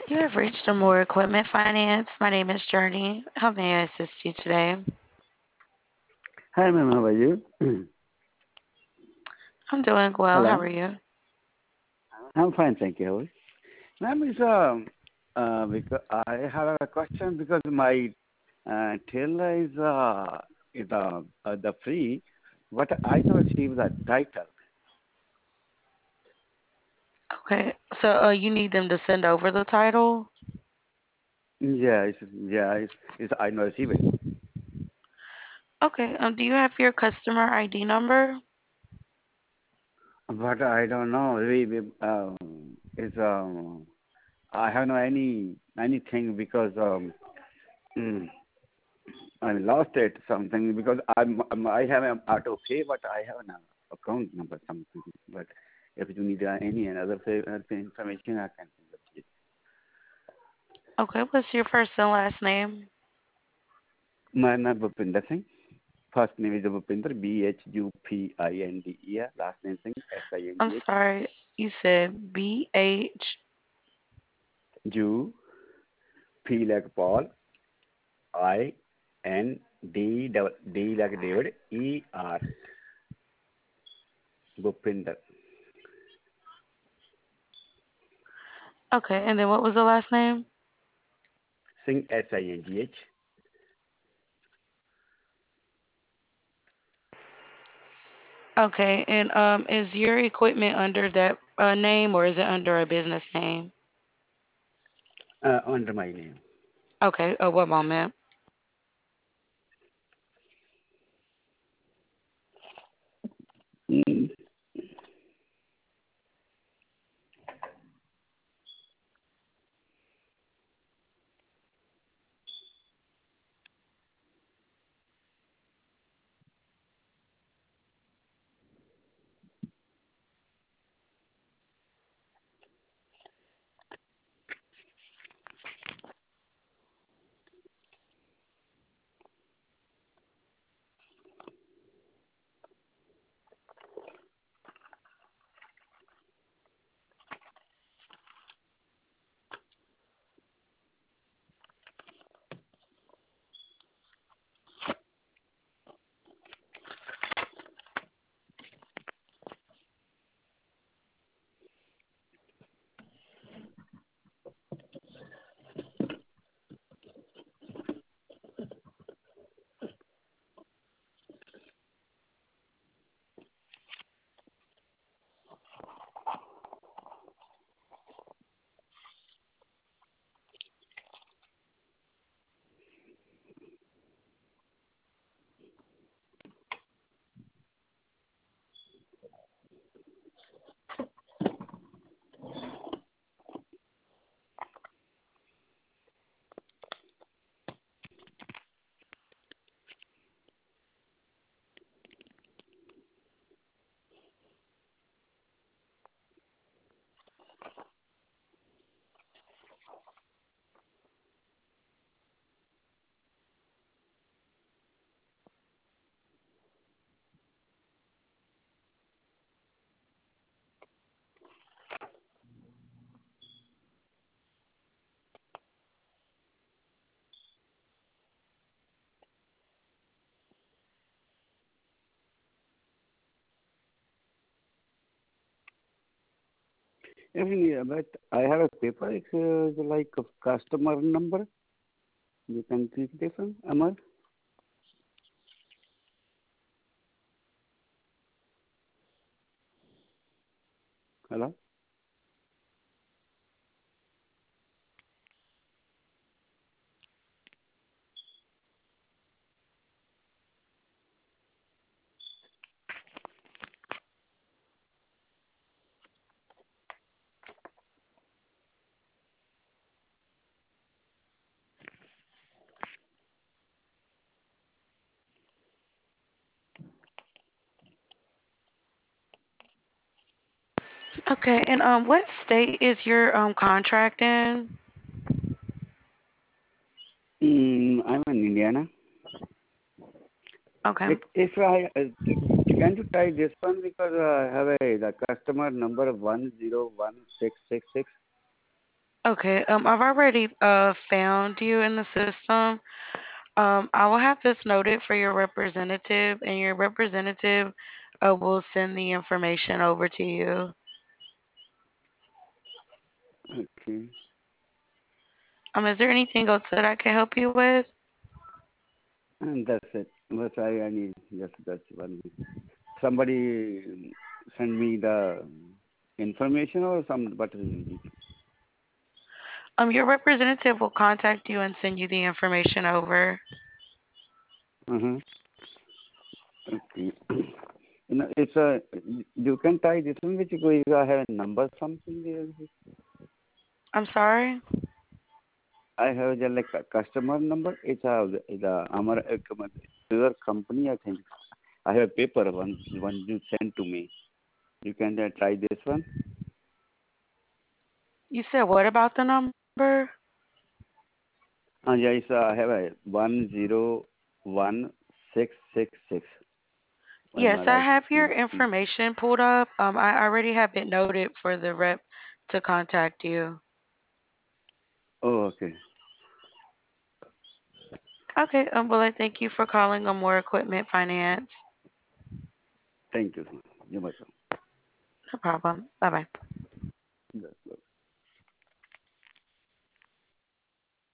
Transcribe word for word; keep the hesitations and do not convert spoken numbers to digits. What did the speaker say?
You have reached Amore Equipment Finance. My name is Journey. How may I assist you today? Hi, ma'am. How are you? I'm doing well. How Hello. are you? I'm fine, thank you. How are you? Ma'am, is um, uh, because I have a question because my uh, tailor is uh, is uh, uh, the free, but I don't receive the title. Okay. So uh, you need them to send over the title? Yeah, it's, yeah, it's, it's I don't receive it, Okay. Um, do you have your customer I D number? but I don't know. We, we, um, it's um, I have no any anything because um, mm, I lost it something because I'm, I'm I have an auto pay, but I have an account number something. But if you need uh, any another fa- uh, information, I can send it to you. Okay. What's your first and last name? My name is Bhupinder Singh. First name is Bhupinder, B H U P I N D E R. Last name Singh, S I N I'm G H. sorry. You said B H. Ju, P like Paul, I N D double- D like David, E R. Bhupinder Okay. And then what was the last name? Singh, S I N G H. Okay. And um, is your equipment under that uh, name or is it under a business name? Uh, under my name. Okay. Oh, one moment. Mm. Even, yeah, but I have a paper. It's uh, like a customer number. You can click this one, Amar. Hello. Okay. And um, what state is your um contract in? Mm, I'm in Indiana. Okay. It, if I uh, can you try this one because uh, I have a the customer number one zero one six six six. Okay, um, I've already uh found you in the system. Um, I will have this noted for your representative, and your representative uh, will send the information over to you. Okay. Um, is there anything else that I can help you with? And that's it. That's I, I need just that's one. Somebody send me the information or some but Um, your representative will contact you and send you the information over. uh-huh. Okay. You know, it's a you can try this one which you you have a number something there. I'm sorry? I have just like a customer number. It's a the Amar your company. I think I have a paper one one you sent to me. You can uh, try this one. You said what about the number? Uh, yeah, it's, uh, I have a one zero one six six six. When my Yes, I life have your is is- information pulled up. Um, I already have it noted for the rep to contact you. oh, okay. Okay, um, well, I thank you for calling on More Equipment Finance. Thank you. You're welcome. No problem. Bye bye. Yes.